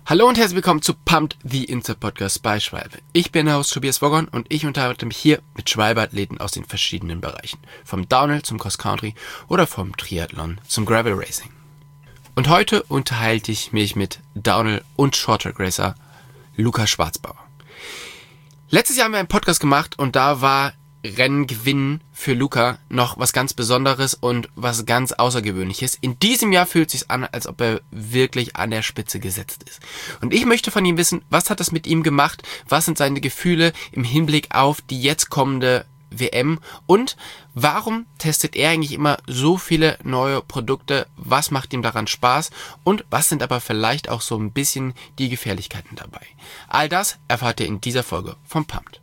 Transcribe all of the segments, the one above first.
Hallo und herzlich willkommen zu Pumped, the Insta-Podcast bei Schwalbe. Ich bin der Host Tobias Woggon und ich unterhalte mich hier mit Schwalbe-Athleten aus den verschiedenen Bereichen. Vom Downhill zum Cross-Country oder vom Triathlon zum Gravel Racing. Und heute unterhalte ich mich mit Downhill- und Short-Track-Racer Luca Schwarzbauer. Letztes Jahr haben wir einen Podcast gemacht und da war Renngewinn für Luca noch was ganz Besonderes und was ganz Außergewöhnliches. In diesem Jahr fühlt es sich an, als ob er wirklich an der Spitze gesetzt ist. Und ich möchte von ihm wissen, was hat das mit ihm gemacht? Was sind seine Gefühle im Hinblick auf die jetzt kommende WM? Und warum testet er eigentlich immer so viele neue Produkte? Was macht ihm daran Spaß? Und was sind aber vielleicht auch so ein bisschen die Gefährlichkeiten dabei? All das erfahrt ihr in dieser Folge vom Pumped.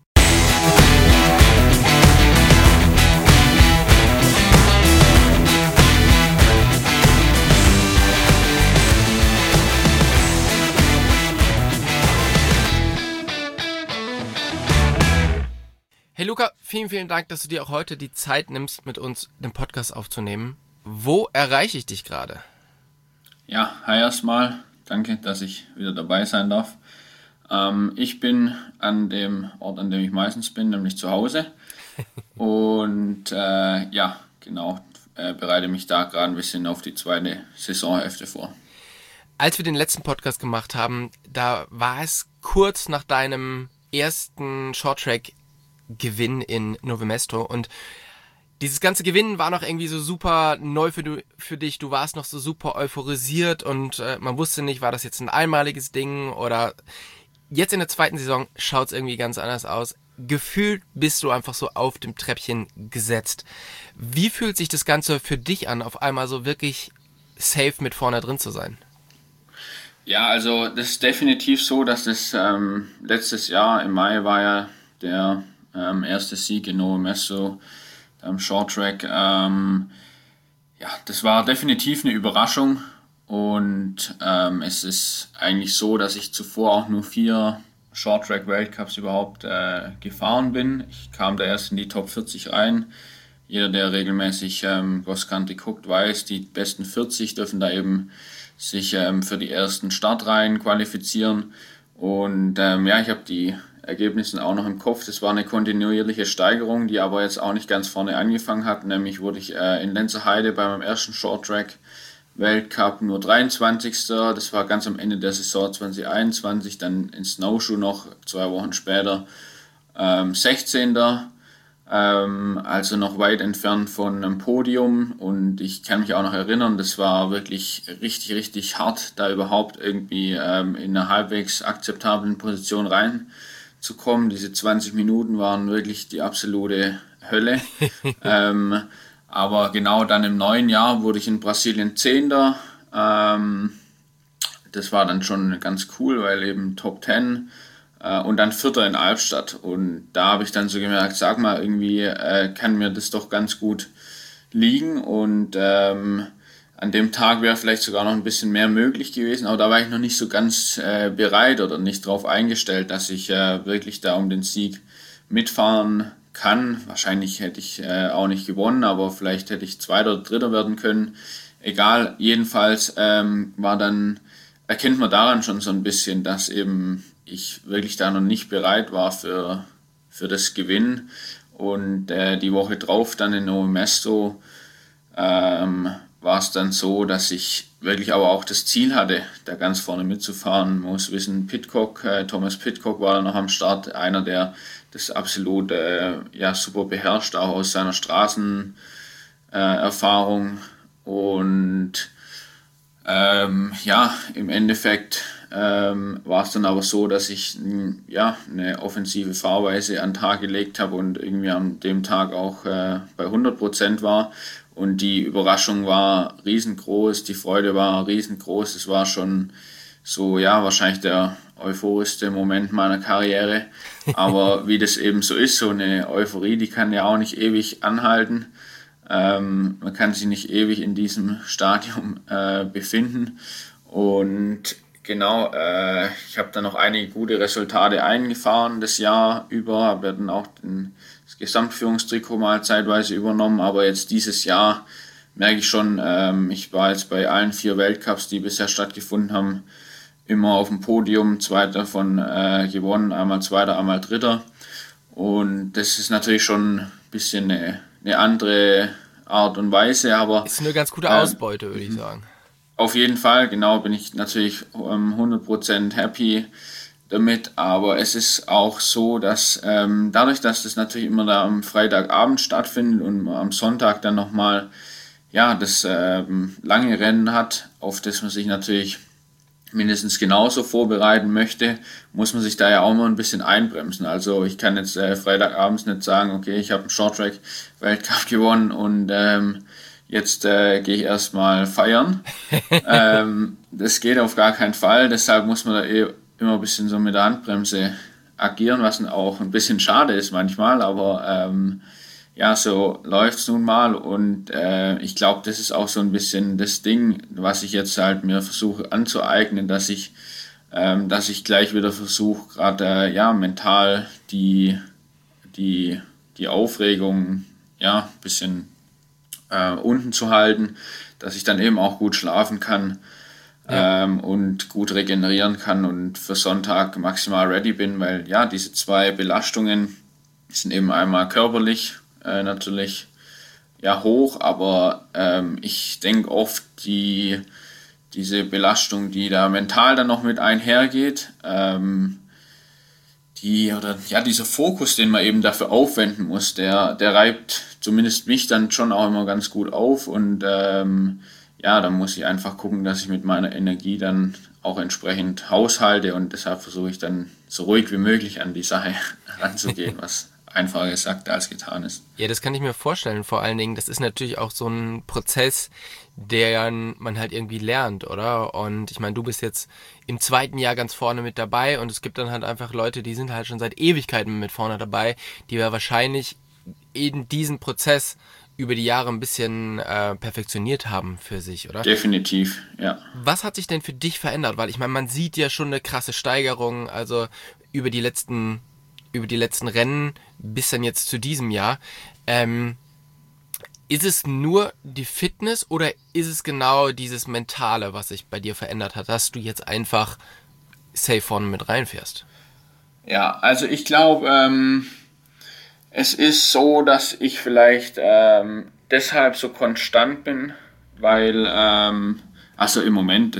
Hey Luca, vielen Dank, dass du dir auch heute die Zeit nimmst, mit uns den Podcast aufzunehmen. Wo erreiche ich dich gerade? Ja, hi erstmal. Danke, dass ich wieder dabei sein darf. Ich bin an dem Ort, an dem ich meistens bin, nämlich zu Hause. Und bereite mich da gerade ein bisschen auf die zweite Saisonhälfte vor. Als wir den letzten Podcast gemacht haben, da war es kurz nach deinem ersten Shorttrack-Gewinn in Nove Mesto und dieses ganze Gewinnen war noch irgendwie so super neu für dich, du warst noch so super euphorisiert und man wusste nicht, war das jetzt ein einmaliges Ding oder jetzt in der zweiten Saison schaut es irgendwie ganz anders aus. Gefühlt bist du einfach so auf dem Treppchen gesetzt. Wie fühlt sich das Ganze für dich an, auf einmal so wirklich safe mit vorne drin zu sein? Ja, also das ist definitiv so, dass das letztes Jahr im Mai war ja der erste Sieg in Nove Mesto am Shorttrack. Das war definitiv eine Überraschung und es ist eigentlich so, dass ich zuvor auch nur 4 Shorttrack-Weltcups überhaupt gefahren bin. Ich kam da erst in die Top 40 rein. Jeder, der regelmäßig Cross-Country guckt, weiß, die besten 40 dürfen da eben sich für die ersten Startreihen qualifizieren. Und ich habe die Ergebnisse auch noch im Kopf. Das war eine kontinuierliche Steigerung, die aber jetzt auch nicht ganz vorne angefangen hat. Nämlich wurde ich in Lenzerheide bei meinem ersten Shorttrack Weltcup nur 23. Das war ganz am Ende der Saison 2021. Dann in Snowshoe noch 2 Wochen später 16. Also noch weit entfernt von einem Podium. Und ich kann mich auch noch erinnern, das war wirklich richtig hart, da überhaupt irgendwie in einer halbwegs akzeptablen Position reinzukommen. Diese 20 Minuten waren wirklich die absolute Hölle. Aber genau dann im neuen Jahr wurde ich in Brasilien 10. Das war dann schon ganz cool, weil eben Top 10 und dann 4. in Albstadt. Und da habe ich dann so gemerkt, sag mal, irgendwie kann mir das doch ganz gut liegen. Und an dem Tag wäre vielleicht sogar noch ein bisschen mehr möglich gewesen, aber da war ich noch nicht so ganz bereit oder nicht drauf eingestellt, dass ich wirklich da um den Sieg mitfahren kann. Wahrscheinlich hätte ich auch nicht gewonnen, aber vielleicht hätte ich 2. oder 3. werden können. Egal, jedenfalls erkennt man daran schon so ein bisschen, dass eben ich wirklich da noch nicht bereit war für das Gewinnen. Und die Woche drauf dann in Nove Mesto war es dann so, dass ich wirklich aber auch das Ziel hatte, da ganz vorne mitzufahren. Man muss wissen, Thomas Pidcock war da noch am Start, einer, der das absolut super beherrscht, auch aus seiner Straßenerfahrung. Und im Endeffekt war es dann aber so, dass ich eine offensive Fahrweise an den Tag gelegt habe und irgendwie an dem Tag auch bei 100% war. Und die Überraschung war riesengroß, die Freude war riesengroß. Es war schon so, wahrscheinlich der euphorischste Moment meiner Karriere. Aber wie das eben so ist, so eine Euphorie, die kann ja auch nicht ewig anhalten. Man kann sich nicht ewig in diesem Stadium befinden. Und genau, ich habe dann noch einige gute Resultate eingefahren das Jahr über, habe dann auch das Gesamtführungstrikot mal zeitweise übernommen, aber jetzt dieses Jahr merke ich schon, ich war jetzt bei allen 4 Weltcups, die bisher stattgefunden haben, immer auf dem Podium, 2 davon gewonnen, einmal Zweiter, einmal Dritter. Und das ist natürlich schon ein bisschen eine andere Art und Weise, aber Ist eine ganz gute Ausbeute, würde ich sagen. auf jeden Fall, genau, bin ich natürlich 100% happy damit, aber es ist auch so, dass dadurch, dass das natürlich immer da am Freitagabend stattfindet und am Sonntag dann nochmal das lange Rennen hat, auf das man sich natürlich mindestens genauso vorbereiten möchte, muss man sich da ja auch mal ein bisschen einbremsen. Also ich kann jetzt Freitagabends nicht sagen, okay, ich habe einen Shorttrack-Weltcup gewonnen und jetzt gehe ich erstmal feiern. Das geht auf gar keinen Fall, deshalb muss man da immer ein bisschen so mit der Handbremse agieren, was auch ein bisschen schade ist manchmal, aber so läuft's nun mal und ich glaube, das ist auch so ein bisschen das Ding, was ich jetzt halt mir versuche anzueignen, dass ich gleich wieder versuche, gerade mental die Aufregung ein bisschen unten zu halten, dass ich dann eben auch gut schlafen kann und gut regenerieren kann und für Sonntag maximal ready bin, weil diese 2 Belastungen sind eben einmal körperlich natürlich hoch, aber ich denke oft diese Belastung, die da mental dann noch mit einhergeht, dieser Fokus, den man eben dafür aufwenden muss, der reibt zumindest mich dann schon auch immer ganz gut auf und dann muss ich einfach gucken, dass ich mit meiner Energie dann auch entsprechend haushalte und deshalb versuche ich dann so ruhig wie möglich an die Sache ranzugehen, was einfacher gesagt als getan ist. Ja, das kann ich mir vorstellen. Vor allen Dingen, das ist natürlich auch so ein Prozess, der man halt irgendwie lernt, oder? Und ich meine, du bist jetzt im 2. Jahr ganz vorne mit dabei und es gibt dann halt einfach Leute, die sind halt schon seit Ewigkeiten mit vorne dabei, die ja wahrscheinlich eben diesen Prozess über die Jahre ein bisschen perfektioniert haben für sich, oder? Definitiv, ja. Was hat sich denn für dich verändert? Weil ich meine, man sieht ja schon eine krasse Steigerung, also über die letzten Rennen bis dann jetzt zu diesem Jahr. Ist es nur die Fitness oder ist es genau dieses Mentale, was sich bei dir verändert hat, dass du jetzt einfach safe vorne mit reinfährst? Ja, also ich glaube, es ist so, dass ich vielleicht deshalb so konstant bin, weil, also im Moment,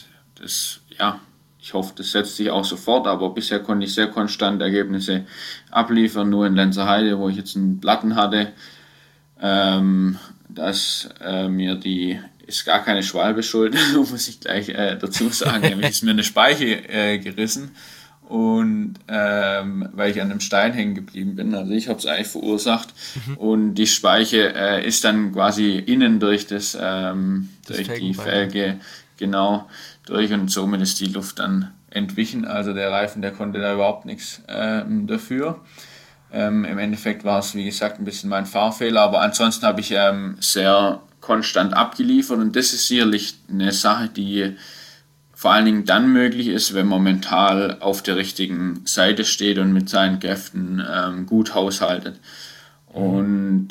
ich hoffe, das setzt sich auch sofort, aber bisher konnte ich sehr konstant Ergebnisse abliefern, nur in Lenzerheide, wo ich jetzt einen Platten hatte, dass ist gar keine Schwalbe schuld, muss ich gleich dazu sagen, nämlich ist mir eine Speiche gerissen und weil ich an einem Stein hängen geblieben bin, also ich habe es eigentlich verursacht und die Speiche ist dann quasi innen durch durch die Felge genau durch und somit ist die Luft dann entwichen, also der Reifen, der konnte da überhaupt nichts dafür. Im Endeffekt war es, wie gesagt, ein bisschen mein Fahrfehler, aber ansonsten habe ich sehr konstant abgeliefert und das ist sicherlich eine Sache, die vor allen Dingen dann möglich ist, wenn man mental auf der richtigen Seite steht und mit seinen Kräften gut haushaltet. Und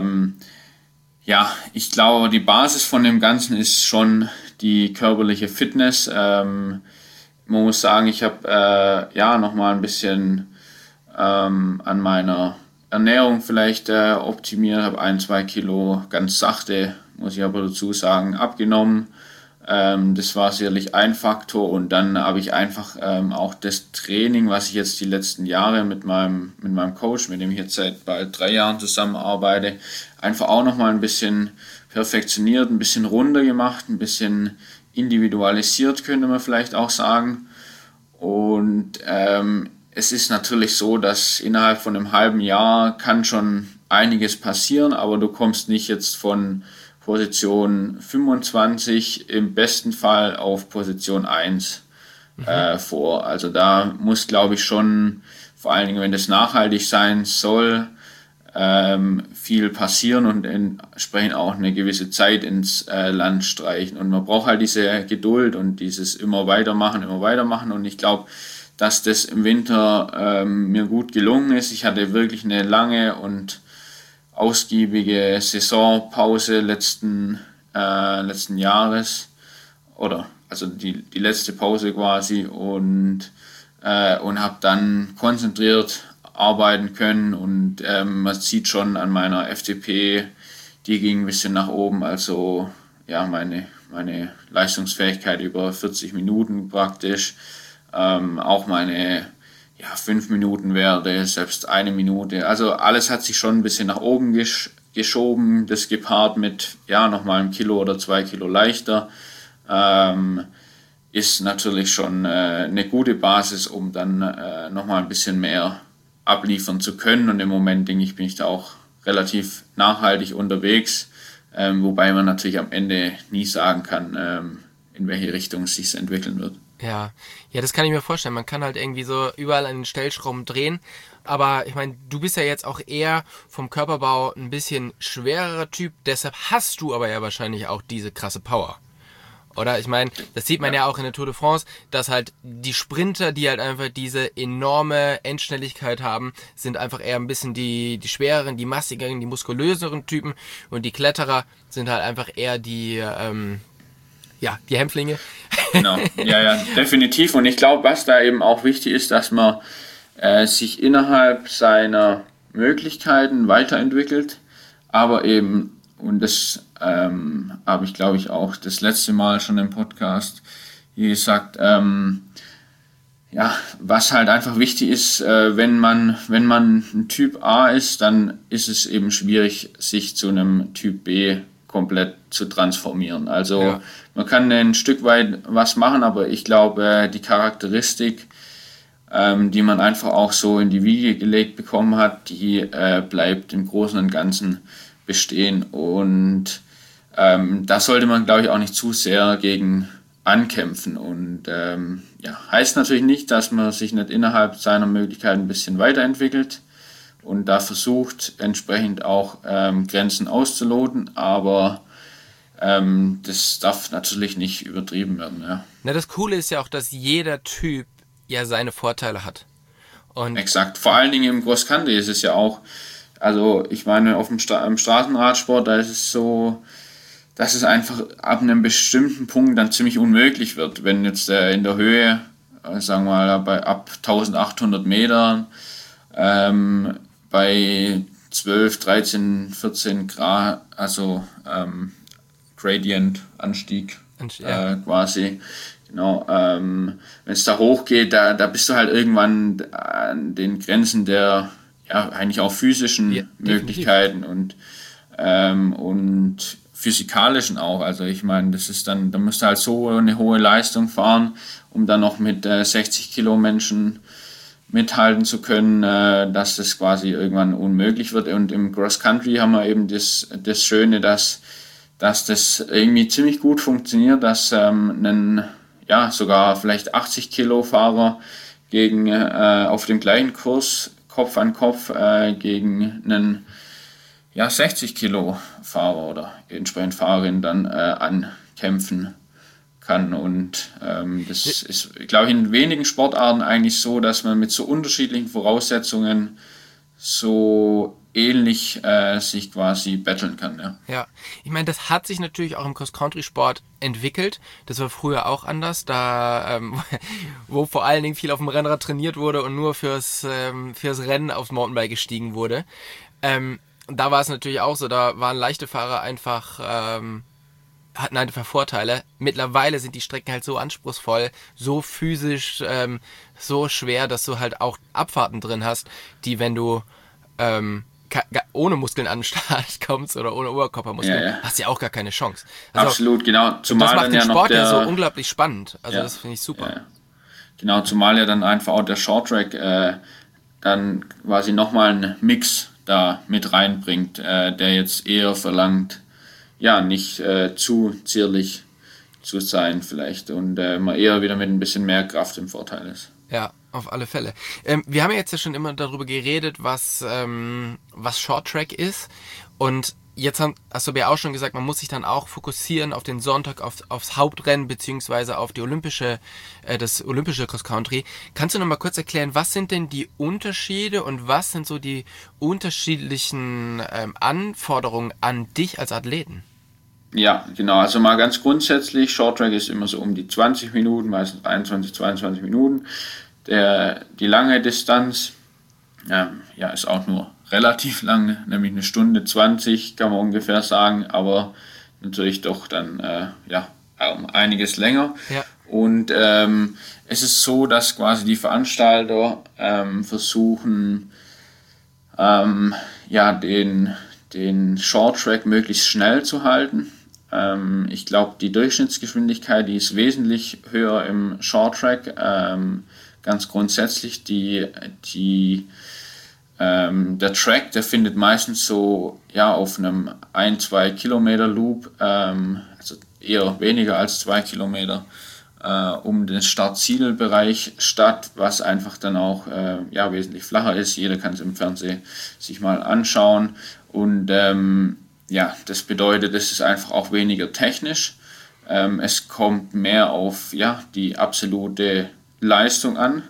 ich glaube, die Basis von dem Ganzen ist schon die körperliche Fitness. Man muss sagen, ich habe nochmal ein bisschen an meiner Ernährung vielleicht optimiert, habe 1-2 Kilo ganz sachte, muss ich aber dazu sagen, abgenommen. Das war sicherlich ein Faktor und dann habe ich einfach auch das Training, was ich jetzt die letzten Jahre mit meinem Coach, mit dem ich jetzt seit bald 3 Jahren zusammenarbeite, einfach auch nochmal ein bisschen perfektioniert, ein bisschen runder gemacht, ein bisschen individualisiert, könnte man vielleicht auch sagen. Und es ist natürlich so, dass innerhalb von einem halben Jahr kann schon einiges passieren, aber du kommst nicht jetzt von Position 25 im besten Fall auf Position 1 vor. Also da muss, glaube ich, schon, vor allen Dingen, wenn das nachhaltig sein soll, viel passieren und entsprechend auch eine gewisse Zeit ins Land streichen. Und man braucht halt diese Geduld und dieses immer weitermachen. Und ich glaube, dass das im Winter mir gut gelungen ist. Ich hatte wirklich eine lange und ausgiebige Saisonpause letzten Jahres oder also die letzte Pause quasi und habe dann konzentriert arbeiten können und man sieht schon an meiner FTP, die ging ein bisschen nach oben, also ja, meine Leistungsfähigkeit über 40 Minuten praktisch, auch meine 5 Minuten Werte, selbst 1 Minute, also alles hat sich schon ein bisschen nach oben geschoben, das gepaart mit nochmal 1 Kilo oder 2 Kilo leichter, ist natürlich schon eine gute Basis, um dann nochmal ein bisschen mehr abliefern zu können. Und im Moment, denke ich, bin ich da auch relativ nachhaltig unterwegs, wobei man natürlich am Ende nie sagen kann, in welche Richtung es sich entwickeln wird. Ja, das kann ich mir vorstellen. Man kann halt irgendwie so überall an den Stellschrauben drehen. Aber ich meine, du bist ja jetzt auch eher vom Körperbau ein bisschen schwererer Typ. Deshalb hast du aber ja wahrscheinlich auch diese krasse Power. Oder? Ich meine, das sieht man ja auch in der Tour de France, dass halt die Sprinter, die halt einfach diese enorme Endschnelligkeit haben, sind einfach eher ein bisschen die schwereren, die massigeren, die muskulöseren Typen. Und die Kletterer sind halt einfach eher die Hämpflinge. Genau, ja, definitiv. Und ich glaube, was da eben auch wichtig ist, dass man sich innerhalb seiner Möglichkeiten weiterentwickelt, aber eben, und das habe ich, glaube ich, auch das letzte Mal schon im Podcast hier gesagt, was halt einfach wichtig ist, wenn man ein Typ A ist, dann ist es eben schwierig, sich zu einem Typ B komplett zu transformieren. Also man kann ein Stück weit was machen, aber ich glaube, die Charakteristik, die man einfach auch so in die Wiege gelegt bekommen hat, die bleibt im Großen und Ganzen bestehen. Und da sollte man, glaube ich, auch nicht zu sehr gegen ankämpfen. Und heißt natürlich nicht, dass man sich nicht innerhalb seiner Möglichkeiten ein bisschen weiterentwickelt und da versucht, entsprechend auch Grenzen auszuloten, aber das darf natürlich nicht übertrieben werden. Ja. Na, das Coole ist ja auch, dass jeder Typ ja seine Vorteile hat. Und exakt, vor allen Dingen im Cross-Country ist es ja auch, also ich meine, im Straßenradsport, da ist es so, dass es einfach ab einem bestimmten Punkt dann ziemlich unmöglich wird, wenn jetzt in der Höhe, sagen wir mal, ab 1800 Metern, bei 12, 13, 14 Grad, also Gradient-Anstieg quasi. Genau, wenn es da hochgeht, da bist du halt irgendwann an den Grenzen der eigentlich auch physischen Möglichkeiten und physikalischen auch. Also ich meine, das ist dann, da musst du halt so eine hohe Leistung fahren, um dann noch mit 60 Kilo Menschen mithalten zu können, dass das quasi irgendwann unmöglich wird. Und im Cross Country haben wir eben das Schöne, dass das irgendwie ziemlich gut funktioniert, dass sogar vielleicht 80 Kilo Fahrer gegen auf dem gleichen Kurs Kopf an Kopf gegen einen 60 Kilo Fahrer oder entsprechend Fahrerin dann ankämpfen kann. Und das ist, glaube ich, in wenigen Sportarten eigentlich so, dass man mit so unterschiedlichen Voraussetzungen so ähnlich sich quasi battlen kann. Ja, ich meine, das hat sich natürlich auch im Cross-Country-Sport entwickelt. Das war früher auch anders, da wo vor allen Dingen viel auf dem Rennrad trainiert wurde und nur fürs Rennen aufs Mountainbike gestiegen wurde. Da war es natürlich auch so, da waren leichte Fahrer einfach hatten einfach Vorteile. Mittlerweile sind die Strecken halt so anspruchsvoll, so physisch, so schwer, dass du halt auch Abfahrten drin hast, die, wenn du ohne Muskeln an den Start kommst oder ohne Oberkörpermuskeln, hast du ja auch gar keine Chance. Also, absolut, genau. Zumal das macht dann den Sport ja so unglaublich spannend. Also das finde ich super. Ja. Genau, zumal ja dann einfach auch der Shorttrack dann quasi nochmal einen Mix da mit reinbringt, der jetzt eher verlangt, nicht zu zierlich zu sein vielleicht und man eher wieder mit ein bisschen mehr Kraft im Vorteil ist. Ja, auf alle Fälle. Wir haben ja jetzt ja schon immer darüber geredet, was Shorttrack ist, und jetzt hast du ja auch schon gesagt, man muss sich dann auch fokussieren auf den Sonntag, aufs Hauptrennen beziehungsweise auf die das olympische Cross Country. Kannst du noch mal kurz erklären, was sind denn die Unterschiede und was sind so die unterschiedlichen Anforderungen an dich als Athleten? Ja, genau. Also mal ganz grundsätzlich, Short Track ist immer so um die 20 Minuten, meistens 21, 22 Minuten. Die lange Distanz, ja, ist auch nur relativ lang, nämlich 1 Stunde 20, kann man ungefähr sagen, aber natürlich doch dann um einiges länger. Ja. Und es ist so, dass quasi die Veranstalter versuchen, den Short Track möglichst schnell zu halten. Ich glaube, die Durchschnittsgeschwindigkeit, die ist wesentlich höher im Short Track. Ganz grundsätzlich, der Track, der findet meistens so auf einem 1-2 Kilometer Loop, also eher weniger als 2 Kilometer, um den Start-Ziel-Bereich statt, was einfach dann auch wesentlich flacher ist. Jeder kann es im Fernsehen sich mal anschauen und das bedeutet, es ist einfach auch weniger technisch. Es kommt mehr auf die absolute Leistung an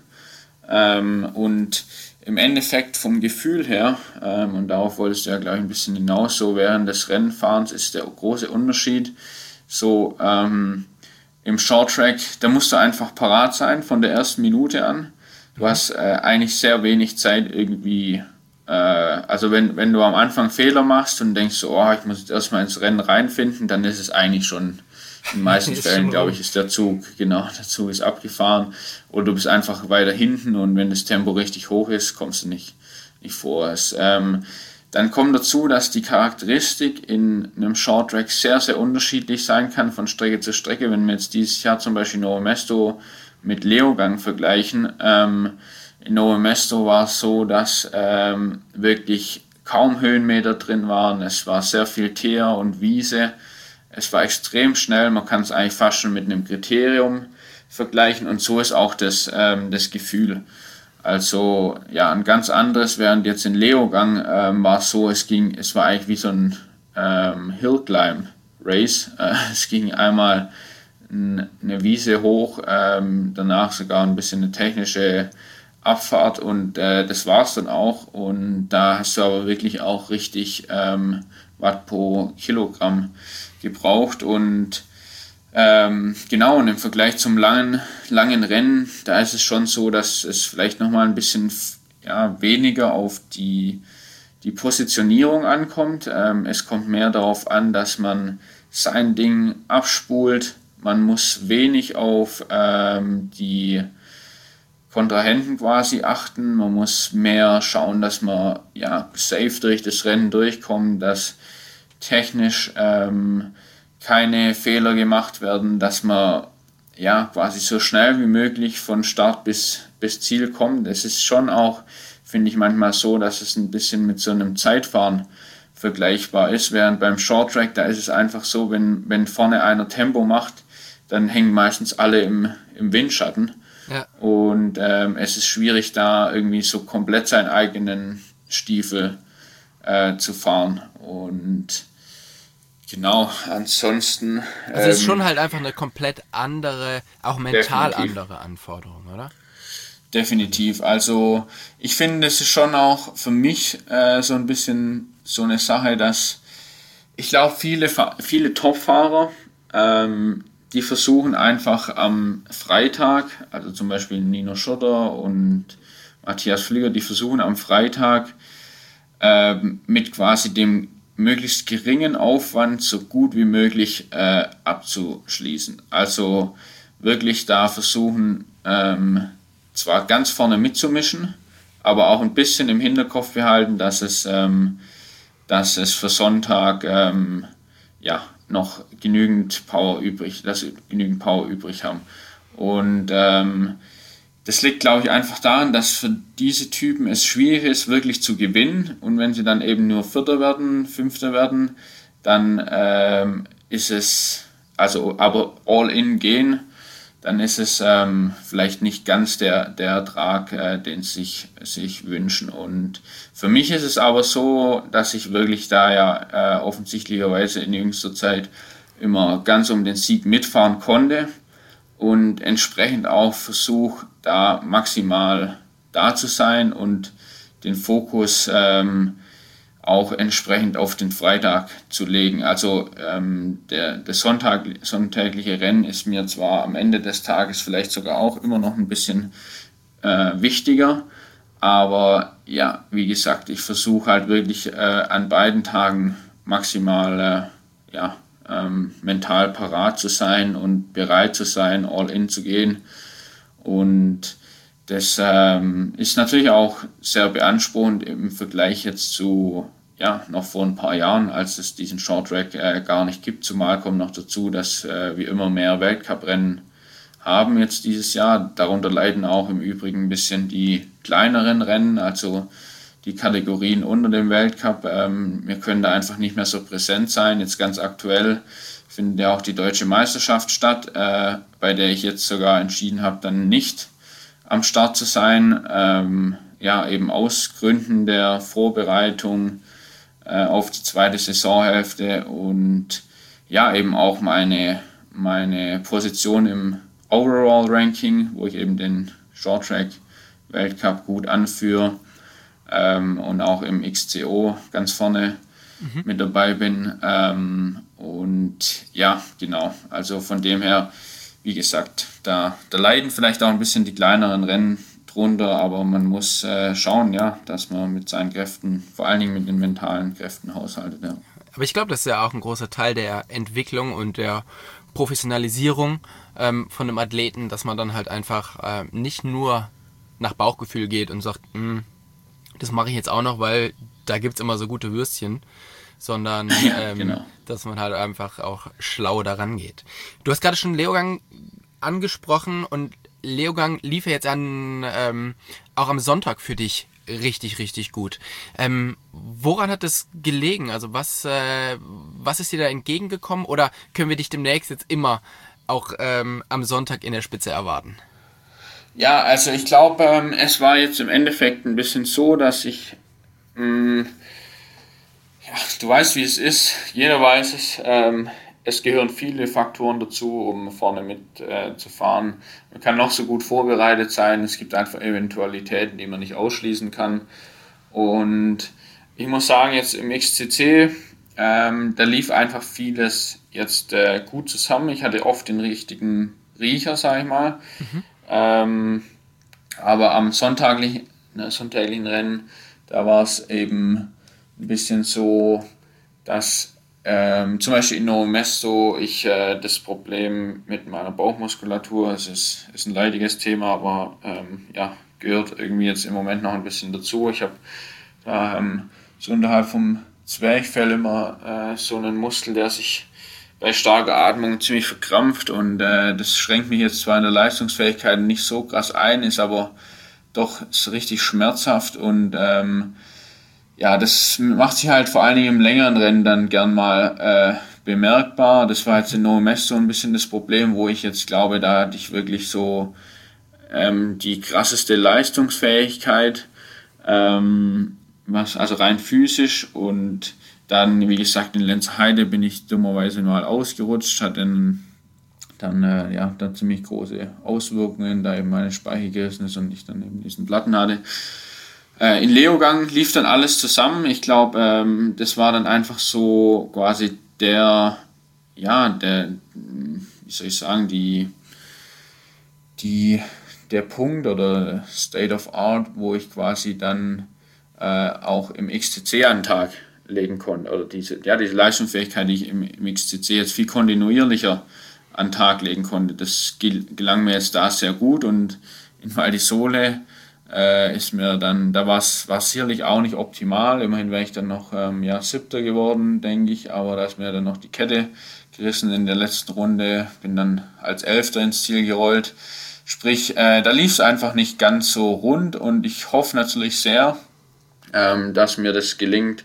und im Endeffekt vom Gefühl her, und darauf wolltest du ja gleich ein bisschen hinaus, so während des Rennfahrens ist der große Unterschied, so im Short Track, da musst du einfach parat sein von der ersten Minute an. Du hast eigentlich sehr wenig Zeit irgendwie, also wenn du am Anfang Fehler machst und denkst so, ich muss jetzt erstmal ins Rennen reinfinden, dann ist es eigentlich schon, in den meisten Fällen, glaube ich, ist der Zug ist abgefahren oder du bist einfach weiter hinten und wenn das Tempo richtig hoch ist, kommst du nicht vor. Dann kommt dazu, dass die Charakteristik in einem Short Track sehr, sehr unterschiedlich sein kann von Strecke zu Strecke. Wenn wir jetzt dieses Jahr zum Beispiel Nove Mesto mit Leogang vergleichen, in Nove Mesto war es so, dass wirklich kaum Höhenmeter drin waren. Es war sehr viel Teer und Wiese. Es war extrem schnell. Man kann es eigentlich fast schon mit einem Kriterium vergleichen und so ist auch das Gefühl. Also ein ganz anderes, während jetzt in Leogang war es so, es war eigentlich wie so ein Hill-Climb-Race. Es ging einmal eine Wiese hoch, danach sogar ein bisschen eine technische Abfahrt und das war es dann auch. Und da hast du aber wirklich auch richtig Watt pro Kilogramm gebraucht und und im Vergleich zum langen Rennen, da ist es schon so, dass es vielleicht nochmal ein bisschen weniger auf die Positionierung ankommt. Es kommt mehr darauf an, dass man sein Ding abspult. Man muss wenig auf die Kontrahenten quasi achten. Man muss mehr schauen, dass man safe durch das Rennen durchkommt, dass technisch keine Fehler gemacht werden, dass man quasi so schnell wie möglich von Start bis Ziel kommt. Es ist schon auch, finde ich, manchmal so, dass es ein bisschen mit so einem Zeitfahren vergleichbar ist, während beim Short Track, da ist es einfach so, wenn vorne einer Tempo macht, dann hängen meistens alle im Windschatten. Ja. Und es ist schwierig, da irgendwie so komplett seinen eigenen Stiefel zu fahren. Und genau, ansonsten. Also es ist schon halt einfach eine komplett andere, auch mental andere Anforderung, oder? Definitiv. Also ich finde, es ist schon auch für mich so ein bisschen so eine Sache, dass ich glaube, viele Top-Fahrer, die versuchen einfach am Freitag, also zum Beispiel Nino Schurter und Matthias Flieger, die versuchen am Freitag mit quasi dem möglichst geringen Aufwand so gut wie möglich abzuschließen. Also wirklich da versuchen, zwar ganz vorne mitzumischen, aber auch ein bisschen im Hinterkopf behalten, dass es für Sonntag noch genügend Power übrig haben. Und das liegt, glaube ich, einfach daran, dass für diese Typen es schwierig ist, wirklich zu gewinnen. Und wenn sie dann eben nur Vierter werden, Fünfter werden, dann ist es, aber all in gehen, dann ist es vielleicht nicht ganz der Ertrag, den sie sich wünschen. Und für mich ist es aber so, dass ich wirklich da offensichtlicherweise in jüngster Zeit immer ganz um den Sieg mitfahren konnte und entsprechend auch versuche, da maximal da zu sein und den Fokus auch entsprechend auf den Freitag zu legen. Also das sonntägliche Rennen ist mir zwar am Ende des Tages vielleicht sogar auch immer noch ein bisschen wichtiger, aber ja, wie gesagt, ich versuche halt wirklich an beiden Tagen maximal mental parat zu sein und bereit zu sein, all in zu gehen. Und das ist natürlich auch sehr beanspruchend im Vergleich jetzt zu noch vor ein paar Jahren, als es diesen Short Track gar nicht gibt. Zumal kommt noch dazu, dass wir immer mehr Weltcuprennen haben jetzt dieses Jahr. Darunter leiden auch im Übrigen ein bisschen die kleineren Rennen, also die Kategorien unter dem Weltcup. Wir können da einfach nicht mehr so präsent sein. Jetzt ganz aktuell findet ja auch die Deutsche Meisterschaft statt, bei der ich jetzt sogar entschieden habe, dann nicht am Start zu sein. Eben aus Gründen der Vorbereitung auf die zweite Saisonhälfte und ja, eben auch meine Position im Overall-Ranking, wo ich eben den Short-Track-Weltcup gut anführe und auch im XCO ganz vorne mit dabei bin. Und ja, genau, also von dem her, wie gesagt, da leiden vielleicht auch ein bisschen die kleineren Rennen drunter, aber man muss schauen, dass man mit seinen Kräften, vor allen Dingen mit den mentalen Kräften haushaltet. Ja. Aber ich glaube, das ist ja auch ein großer Teil der Entwicklung und der Professionalisierung von einem Athleten, dass man dann halt einfach nicht nur nach Bauchgefühl geht und sagt, das mache ich jetzt auch noch, weil da gibt es immer so gute Würstchen, sondern genau, dass man halt einfach auch schlau daran geht. Du hast gerade schon Leogang angesprochen und Leogang lief ja jetzt auch am Sonntag für dich richtig, richtig gut. Woran hat es gelegen? Also was ist dir da entgegengekommen oder können wir dich demnächst jetzt immer auch am Sonntag in der Spitze erwarten? Ja, also ich glaube, es war jetzt im Endeffekt ein bisschen so, dass ich du weißt, wie es ist, jeder weiß es, es gehören viele Faktoren dazu, um vorne mit zu fahren. Man kann noch so gut vorbereitet sein, es gibt einfach Eventualitäten, die man nicht ausschließen kann. Und ich muss sagen, jetzt im XCC, da lief einfach vieles jetzt gut zusammen. Ich hatte oft den richtigen Riecher, sag ich mal. Aber am sonntaglichen Rennen, da war es eben ein bisschen so, dass zum Beispiel in Novo Mesto ich das Problem mit meiner Bauchmuskulatur, es ist ein leidiges Thema, aber gehört irgendwie jetzt im Moment noch ein bisschen dazu. Ich habe so unterhalb vom Zwerchfell immer so einen Muskel, der sich bei starker Atmung ziemlich verkrampft und das schränkt mich jetzt zwar in der Leistungsfähigkeit nicht so krass ein, ist aber doch ist richtig schmerzhaft und das macht sich halt vor allen Dingen im längeren Rennen dann gern mal bemerkbar. Das war jetzt in Novo Mesto ein bisschen das Problem, wo ich jetzt glaube, da hatte ich wirklich so die krasseste Leistungsfähigkeit, also rein physisch und dann, wie gesagt, in Lenzerheide bin ich dummerweise mal ausgerutscht, hat dann ziemlich große Auswirkungen, da eben meine Speiche gerissen ist und ich dann eben diesen Platten hatte. In Leogang lief dann alles zusammen. Ich glaube, das war dann einfach so quasi der Punkt oder State of Art, wo ich quasi dann auch im XCC an den Tag legen konnte. Oder diese Leistungsfähigkeit, die ich im XCC jetzt viel kontinuierlicher an den Tag legen konnte. Das gelang mir jetzt da sehr gut und in Val di Sole ist mir dann, da war es sicherlich auch nicht optimal, immerhin wäre ich dann noch 7. geworden, denke ich, aber da ist mir dann noch die Kette gerissen in der letzten Runde, bin dann als 11. ins Ziel gerollt, sprich, da lief es einfach nicht ganz so rund und ich hoffe natürlich sehr, dass mir das gelingt,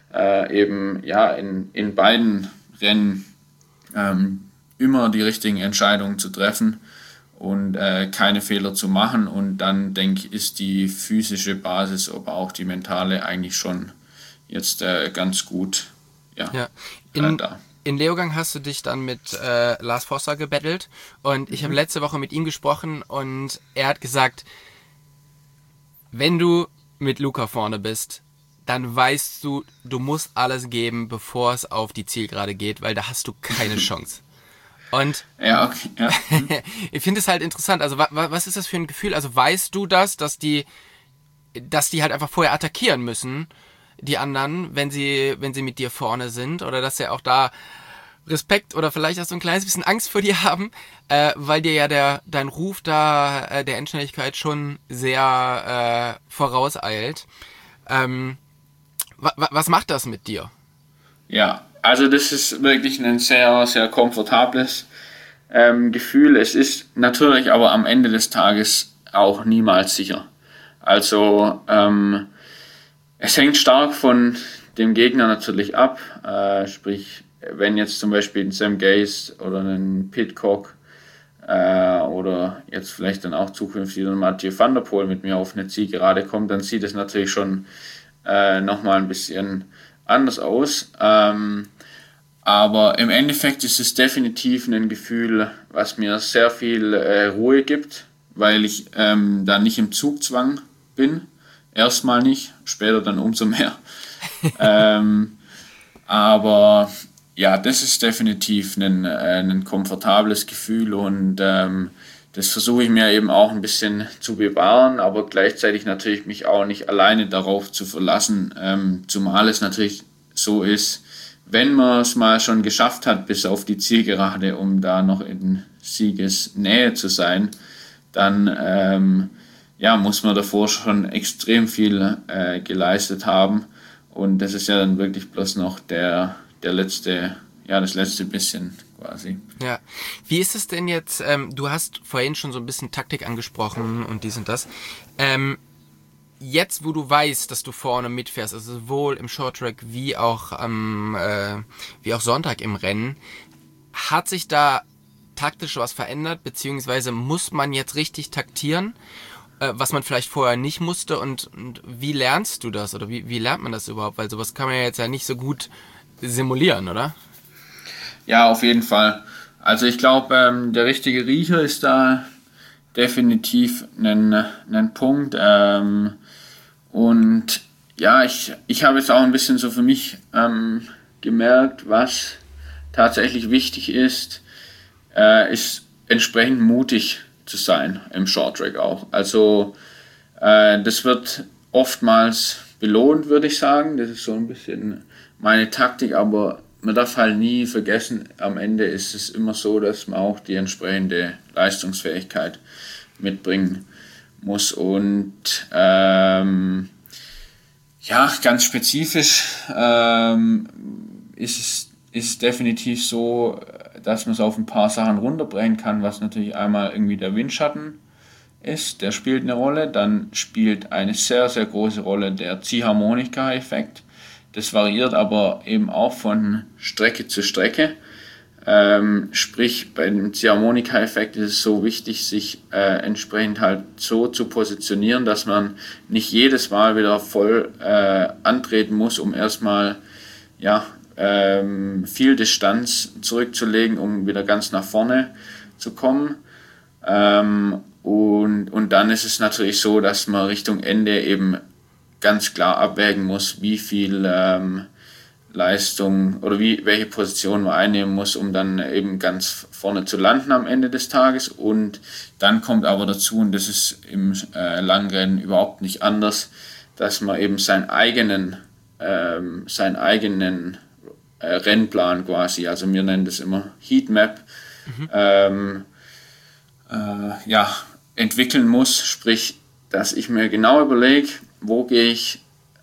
in beiden Rennen immer die richtigen Entscheidungen zu treffen und keine Fehler zu machen und dann denke ich, ist die physische Basis, aber auch die mentale eigentlich schon jetzt ganz gut da. In Leogang hast du dich dann mit Lars Foster gebettelt und ich habe letzte Woche mit ihm gesprochen und er hat gesagt, wenn du mit Luca vorne bist, dann weißt du, du musst alles geben, bevor es auf die Zielgerade geht, weil da hast du keine Chance. Und ja, okay, ja. ich finde es halt interessant. Also was ist das für ein Gefühl? Also weißt du das, dass die halt einfach vorher attackieren müssen, die anderen, wenn sie mit dir vorne sind, oder dass sie auch da Respekt oder vielleicht auch so ein kleines bisschen Angst vor dir haben, weil dir ja dein Ruf da der Endschnelligkeit schon sehr vorauseilt. Was macht das mit dir? Ja, also das ist wirklich ein sehr, sehr komfortables Gefühl. Es ist natürlich aber am Ende des Tages auch niemals sicher. Also es hängt stark von dem Gegner natürlich ab. Sprich, wenn jetzt zum Beispiel ein Sam Gaze oder ein Pidcock oder jetzt vielleicht dann auch zukünftig ein Mathieu van der Poel mit mir auf eine Zielgerade kommt, dann sieht es natürlich schon nochmal ein bisschen anders aus. Aber im Endeffekt ist es definitiv ein Gefühl, was mir sehr viel Ruhe gibt, weil ich da nicht im Zugzwang bin. Erstmal nicht, später dann umso mehr. Aber ja, das ist definitiv ein komfortables Gefühl und das versuche ich mir eben auch ein bisschen zu bewahren, aber gleichzeitig natürlich mich auch nicht alleine darauf zu verlassen, zumal es natürlich so ist, wenn man es mal schon geschafft hat bis auf die Zielgerade, um da noch in Siegesnähe zu sein, dann muss man davor schon extrem viel geleistet haben und das ist ja dann wirklich bloß noch das letzte bisschen quasi. Ja, wie ist es denn jetzt, du hast vorhin schon so ein bisschen Taktik angesprochen und dies und das, jetzt wo du weißt, dass du vorne mitfährst, also sowohl im Shorttrack wie auch Sonntag im Rennen, hat sich da taktisch was verändert, beziehungsweise muss man jetzt richtig taktieren, was man vielleicht vorher nicht musste und wie lernst du das oder wie lernt man das überhaupt, weil sowas kann man ja jetzt ja nicht so gut simulieren, oder? Ja, auf jeden Fall. Also ich glaube, der richtige Riecher ist da definitiv ein Punkt. Und ja, ich habe jetzt auch ein bisschen so für mich gemerkt, was tatsächlich wichtig ist entsprechend mutig zu sein im Shorttrack auch. Also das wird oftmals belohnt, würde ich sagen. Das ist so ein bisschen meine Taktik, aber man darf halt nie vergessen, am Ende ist es immer so, dass man auch die entsprechende Leistungsfähigkeit mitbringen muss. Und ganz spezifisch ist es definitiv so, dass man es auf ein paar Sachen runterbrechen kann, was natürlich einmal irgendwie der Windschatten ist, der spielt eine Rolle, dann spielt eine sehr, sehr große Rolle der Ziehharmonika-Effekt. Das variiert aber eben auch von Strecke zu Strecke. Sprich, bei dem Ziehharmonika-Effekt ist es so wichtig, sich entsprechend halt so zu positionieren, dass man nicht jedes Mal wieder voll antreten muss, um erstmal viel Distanz zurückzulegen, um wieder ganz nach vorne zu kommen. Und dann ist es natürlich so, dass man Richtung Ende eben ganz klar abwägen muss, wie viel Leistung oder welche Position man einnehmen muss, um dann eben ganz vorne zu landen am Ende des Tages. Und dann kommt aber dazu, und das ist im Langrennen überhaupt nicht anders, dass man eben seinen eigenen Rennplan quasi, also wir nennen das immer Heatmap, entwickeln muss, sprich, dass ich mir genau überlege, wo gehe ich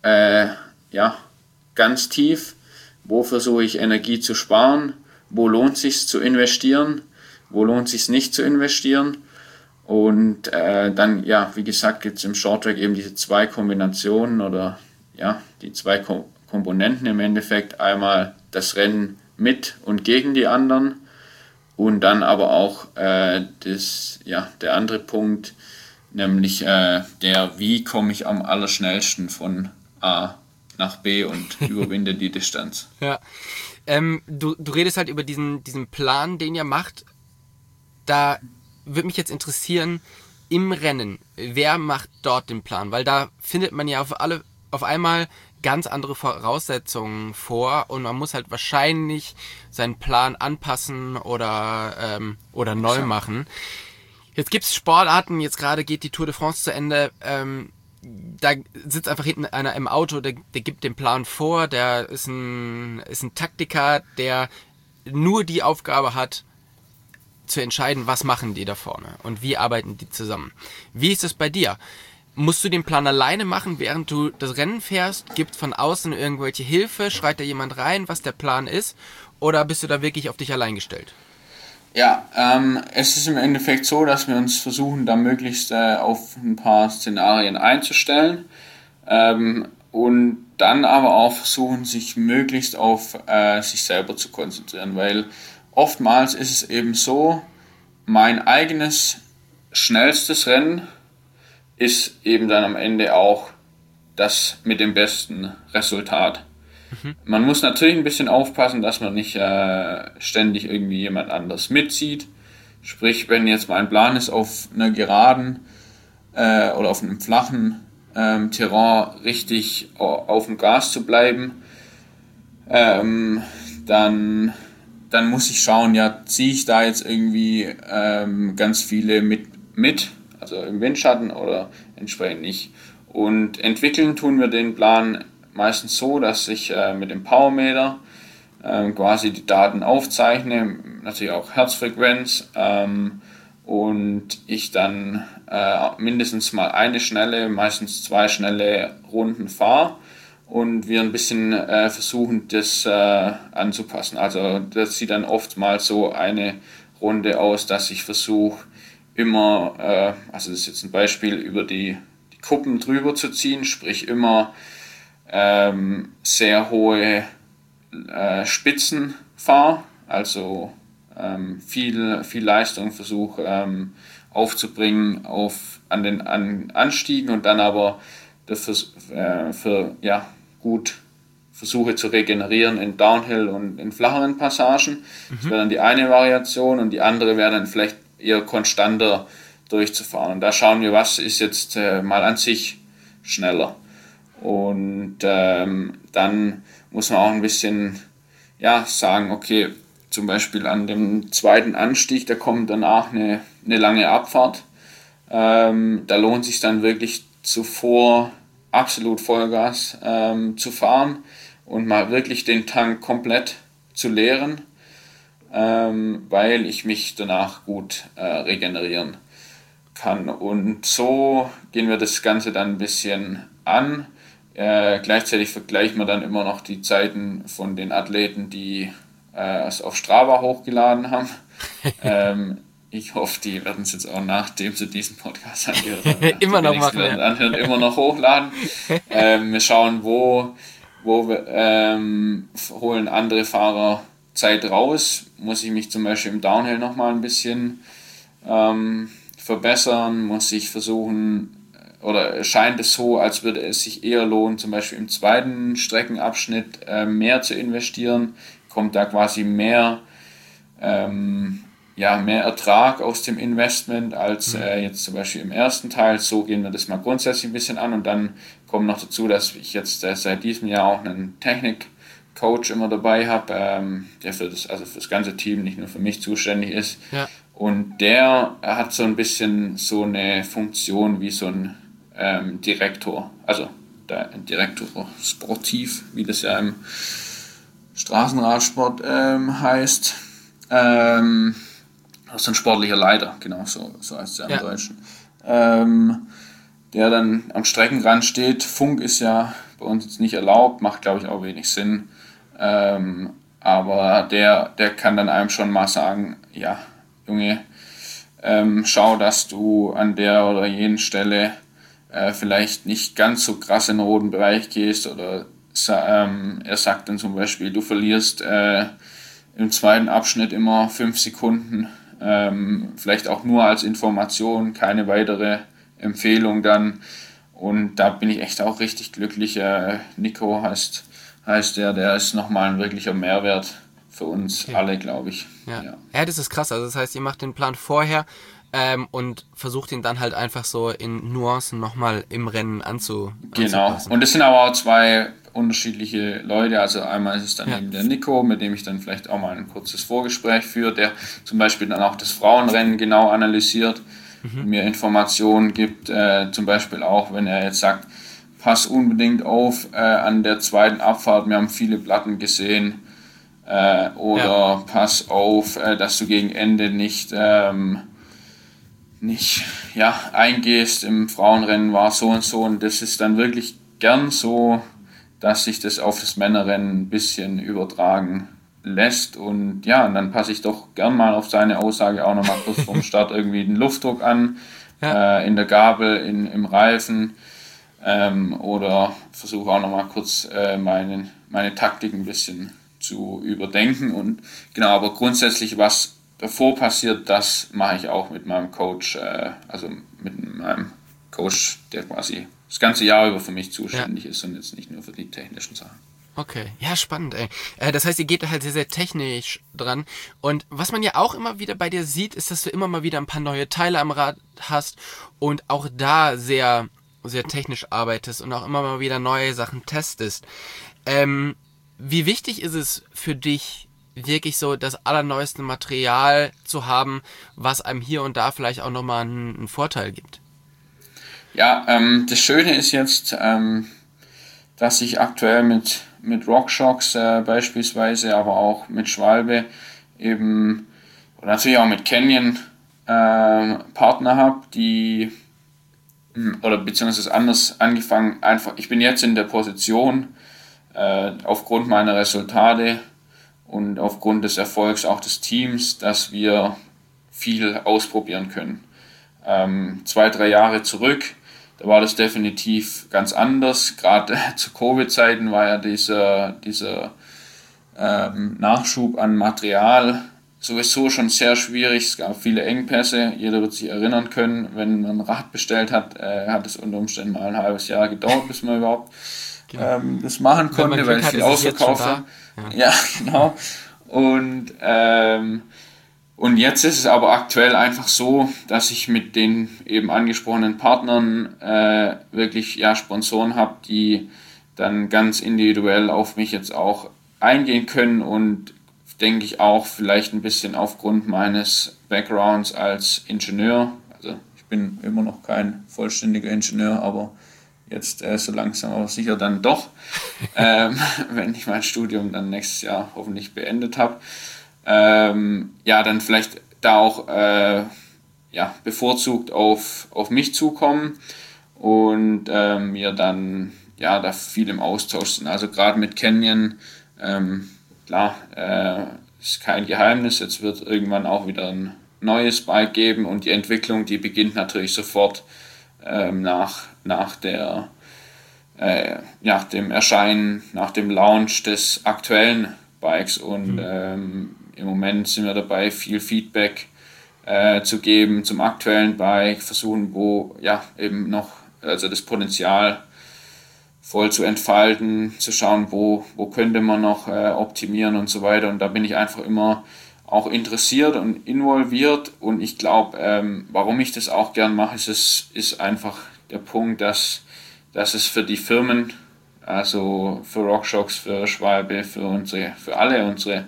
ganz tief, wo versuche ich Energie zu sparen, wo lohnt es sich zu investieren, wo lohnt es sich nicht zu investieren und dann, wie gesagt, gibt es im Shorttrack eben diese zwei Kombinationen oder die zwei Komponenten im Endeffekt, einmal das Rennen mit und gegen die anderen und dann aber auch der andere Punkt, nämlich wie komme ich am allerschnellsten von A nach B und überwinde die Distanz. Ja, du redest halt über diesen Plan, den ihr macht. Da würde mich jetzt interessieren, im Rennen, wer macht dort den Plan? Weil da findet man ja auf einmal ganz andere Voraussetzungen vor und man muss halt wahrscheinlich seinen Plan anpassen oder neu machen. Jetzt gibt's Sportarten, jetzt gerade geht die Tour de France zu Ende, da sitzt einfach hinten einer im Auto, der gibt den Plan vor, der ist ein Taktiker, der nur die Aufgabe hat, zu entscheiden, was machen die da vorne und wie arbeiten die zusammen. Wie ist es bei dir? Musst du den Plan alleine machen, während du das Rennen fährst? Gibt von außen irgendwelche Hilfe? Schreit da jemand rein, was der Plan ist? Oder bist du da wirklich auf dich allein gestellt? Ja, es ist im Endeffekt so, dass wir uns versuchen, da möglichst auf ein paar Szenarien einzustellen und dann aber auch versuchen, sich möglichst auf sich selber zu konzentrieren, weil oftmals ist es eben so, mein eigenes schnellstes Rennen ist eben dann am Ende auch das mit dem besten Resultat. Man muss natürlich ein bisschen aufpassen, dass man nicht ständig irgendwie jemand anders mitzieht. Sprich, wenn jetzt mein Plan ist, auf einer geraden oder auf einem flachen Terrain richtig auf dem Gas zu bleiben, dann muss ich schauen, ja, ziehe ich da jetzt irgendwie ganz viele mit, also im Windschatten oder entsprechend nicht. Und entwickeln tun wir den Plan meistens so, dass ich mit dem Powermeter quasi die Daten aufzeichne, natürlich auch Herzfrequenz, und ich dann mindestens mal eine schnelle, meistens 2 schnelle Runden fahre und wir ein bisschen versuchen, das anzupassen. Also das sieht dann oftmals so eine Runde aus, dass ich versuche immer, also das ist jetzt ein Beispiel, über die Kuppen drüber zu ziehen, sprich immer sehr hohe Spitzen fahre, also viel Leistung versuche aufzubringen an den Anstiegen und dann aber gut versuche zu regenerieren in Downhill und in flacheren Passagen. Das wäre dann die eine Variation und die andere wäre dann vielleicht eher konstanter durchzufahren. Und da schauen wir, was ist jetzt mal an sich schneller. Und dann muss man auch ein bisschen sagen, okay, zum Beispiel an dem zweiten Anstieg, da kommt danach eine lange Abfahrt. Da lohnt sich dann wirklich zuvor absolut Vollgas zu fahren und mal wirklich den Tank komplett zu leeren, weil ich mich danach gut regenerieren kann. Und so gehen wir das Ganze dann ein bisschen an. Gleichzeitig vergleichen wir dann immer noch die Zeiten von den Athleten, die es auf Strava hochgeladen haben. Ich hoffe, die werden es jetzt auch, nachdem sie diesen Podcast angehört haben, immer noch machen, anhören, immer noch hochladen. Wir schauen, wo holen andere Fahrer Zeit raus. Muss ich mich zum Beispiel im Downhill nochmal ein bisschen verbessern? Muss ich versuchen, oder scheint es so, als würde es sich eher lohnen, zum Beispiel im zweiten Streckenabschnitt mehr zu investieren? Kommt da quasi mehr Ertrag aus dem Investment als jetzt zum Beispiel im ersten Teil. So gehen wir das mal grundsätzlich ein bisschen an und dann kommt noch dazu, dass ich jetzt seit diesem Jahr auch einen Technik-Coach immer dabei habe, der für das ganze Team, nicht nur für mich zuständig ist. Ja. Und der hat so ein bisschen so eine Funktion wie so ein Direktor, also der Direktor sportiv, wie das ja im Straßenradsport heißt. So ein sportlicher Leiter, genau, so heißt es ja im Deutschen. Der dann am Streckenrand steht. Funk ist ja bei uns jetzt nicht erlaubt, macht glaube ich auch wenig Sinn. Aber der kann dann einem schon mal sagen, ja, Junge, schau, dass du an der oder jenen Stelle vielleicht nicht ganz so krass in den roten Bereich gehst, oder er sagt dann zum Beispiel, du verlierst im zweiten Abschnitt immer 5 Sekunden, vielleicht auch nur als Information, keine weitere Empfehlung dann, und da bin ich echt auch richtig glücklich. Nico heißt der ist nochmal ein wirklicher Mehrwert für uns alle, glaube ich. Ja, das ist krass, also das heißt, ihr macht den Plan vorher, und versucht ihn dann halt einfach so in Nuancen nochmal im Rennen Genau. anzupassen. Und es sind aber auch zwei unterschiedliche Leute. Also einmal ist es dann Ja. eben der Nico, mit dem ich dann vielleicht auch mal ein kurzes Vorgespräch führe, der zum Beispiel dann auch das Frauenrennen genau analysiert und mir Informationen gibt. Zum Beispiel auch, wenn er jetzt sagt, pass unbedingt auf an der zweiten Abfahrt, wir haben viele Platten gesehen. Oder pass auf, dass du gegen Ende nicht eingehst. Im Frauenrennen war so und so, und das ist dann wirklich gern so, dass sich das auf das Männerrennen ein bisschen übertragen lässt, und ja, und dann passe ich doch gern mal auf seine Aussage auch nochmal kurz vorm Start irgendwie den Luftdruck an, in der Gabel, im Reifen, oder versuche auch nochmal kurz meine Taktik ein bisschen zu überdenken. Und genau, aber grundsätzlich, was davor passiert, das mache ich auch mit meinem Coach, also mit meinem Coach, der quasi das ganze Jahr über für mich zuständig ist und jetzt nicht nur für die technischen Sachen. Okay, ja, spannend, ey. Das heißt, ihr geht halt sehr, sehr technisch dran. Und was man ja auch immer wieder bei dir sieht, ist, dass du immer mal wieder ein paar neue Teile am Rad hast und auch da sehr, sehr technisch arbeitest und auch immer mal wieder neue Sachen testest. Wie wichtig ist es für dich, wirklich so das allerneueste Material zu haben, was einem hier und da vielleicht auch nochmal einen Vorteil gibt? Ja, das Schöne ist jetzt, dass ich aktuell mit RockShox beispielsweise, aber auch mit Schwalbe eben, und natürlich auch mit Canyon Partner habe, die, oder beziehungsweise anders angefangen, einfach, ich bin jetzt in der Position, aufgrund meiner Resultate und aufgrund des Erfolgs auch des Teams, dass wir viel ausprobieren können. 2-3 Jahre zurück, da war das definitiv ganz anders. Gerade zu Covid-Zeiten war ja dieser Nachschub an Material sowieso schon sehr schwierig. Es gab viele Engpässe. Jeder wird sich erinnern können, wenn man ein Rad bestellt hat, hat es unter Umständen mal ein halbes Jahr gedauert, bis man überhaupt das machen konnte, weil es viel ausverkauft war. Ja, genau. Und jetzt ist es aber aktuell einfach so, dass ich mit den eben angesprochenen Partnern wirklich Sponsoren habe, die dann ganz individuell auf mich jetzt auch eingehen können, und denke ich auch vielleicht ein bisschen aufgrund meines Backgrounds als Ingenieur. Also ich bin immer noch kein vollständiger Ingenieur, aber jetzt so langsam aber sicher dann doch, wenn ich mein Studium dann nächstes Jahr hoffentlich beendet habe. Dann vielleicht da auch bevorzugt auf mich zukommen und wir dann da viel im Austausch sind. Also gerade mit Canyon, ist kein Geheimnis, jetzt wird irgendwann auch wieder ein neues Bike geben, und die Entwicklung, die beginnt natürlich sofort nach dem Erscheinen, nach dem Launch des aktuellen Bikes, und im Moment sind wir dabei, viel Feedback zu geben zum aktuellen Bike, versuchen, eben noch, also das Potenzial voll zu entfalten, zu schauen, wo könnte man noch optimieren und so weiter. Und da bin ich einfach immer auch interessiert und involviert, und ich glaube, warum ich das auch gern mache, ist einfach der Punkt, dass es für die Firmen, also für RockShox, für Schwalbe, für alle unsere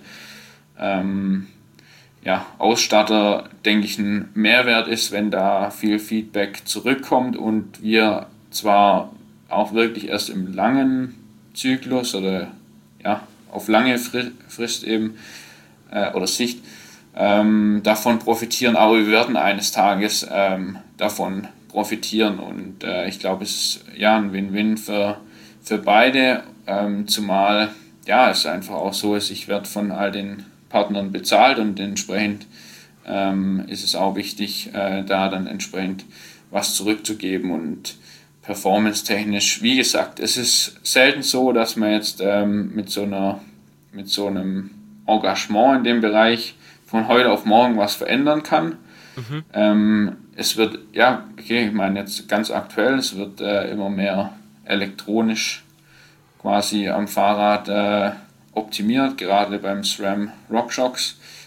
Ausstatter, denke ich, ein Mehrwert ist, wenn da viel Feedback zurückkommt und wir zwar auch wirklich erst im langen Zyklus oder auf lange Frist eben oder Sicht davon profitieren, aber wir werden eines Tages davon profitieren, und ich glaube, es ist ein Win-Win für beide, zumal es einfach auch so ist, ich werde von all den Partnern bezahlt, und entsprechend ist es auch wichtig, da dann entsprechend was zurückzugeben. Und performance-technisch, wie gesagt, es ist selten so, dass man jetzt mit so einem Engagement in dem Bereich von heute auf morgen was verändern kann. Es wird, ich meine jetzt ganz aktuell, es wird immer mehr elektronisch quasi am Fahrrad optimiert, gerade beim SRAM RockShox